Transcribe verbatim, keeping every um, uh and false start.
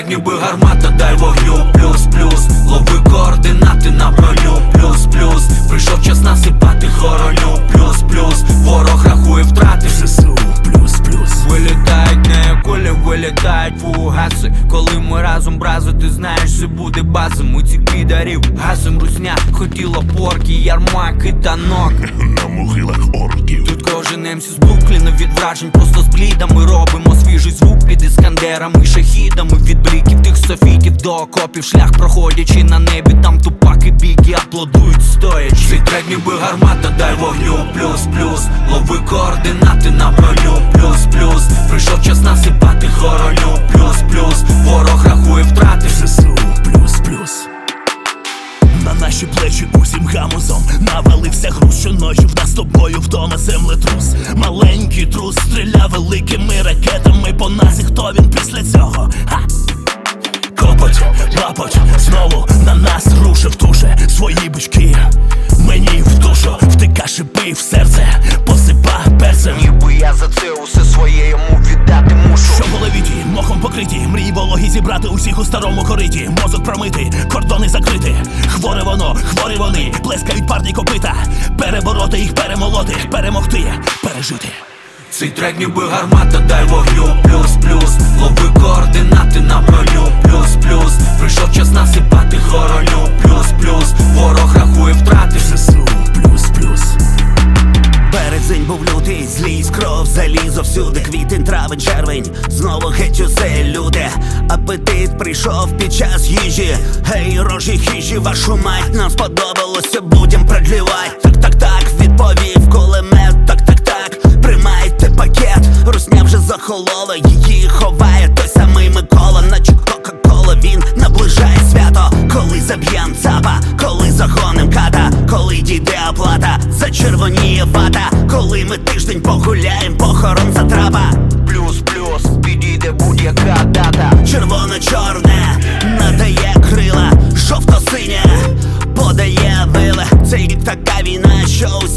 трек ніби гармата, дай вогню. Плюс-плюс, лови координати на броню. Плюс-плюс, прийшов час насипати хороню. Плюс-плюс, ворог рахує втрати. ЗСУ плюс-плюс. Вилітають не кулі, вилітають фугаси. Коли ми разом, бразу, ти знаєш, все буде база. Ми цих підарів гасим, русня хотіла порки, ярмак і танок На могилах орків. Тут кожен емсі збукліно від вражень, просто з блідами робимо свіжий звук під іскандерами, шахідами. Від бліків тих софітів до окопів, шлях проходячи на небі, там тупаки біги аплодують стоячи. Цей трек ніби гармата, дай вогню. Плюс-плюс, лови координати на броню. Плюс-плюс, прийшов час насипати хороню. Плюс-плюс, ворог рахує втрати. ЗСУ плюс-плюс. На наші плечі усім гамузом навалився груз, щоночі в нас з тобою вдома землетрус. Маленький трус стріляв великими ракетами по нас, і хто він після цього? Ха! Копоть, лапоть, знову на нас рушив туше свої бички. Мені в душу втика шипи в серце, посипа перцем. Ніби я за це усе своє йому віддати мушу. Що в голові ті, мохом покриті, мрії вологі зібрати усіх у старому кориті. Мозок промити, кордони закрити. Хворе воно, хворі вони, плескають парні копита. Перебороти їх, перемолоти, перемогти, пережити. Цей трек ніби гармата, дай вогню. Плюс-плюс, лови координати на броню. Плюс-плюс, прийшов час насипати хороню. Плюс-плюс, ворог рахує втрати. ЗСУ плюс-плюс. Березень був лютий, злість, кров, залізо всюди. Квітень, травень, червень, знову геть усе люди. Апетит прийшов під час їжі. Гей, рожі хижі, вашу мать, нам сподобалося, будем продлівать. Так-так-так, відповів кулемет, так-так-так, приймайте пакет. Русня вже захолола, її ховає той самий Микола, наче Кока-Кола, він наближає свято. Коли заб'єм цапа, коли загоним ката, коли дійде оплата, зачервоніє вата. Коли ми тиждень погуляєм, похорон затрапа. Плюс-плюс, підійде будь-яка дата. Червоно-чорне надає крила, жовто-синє подає вили. Це така війна, що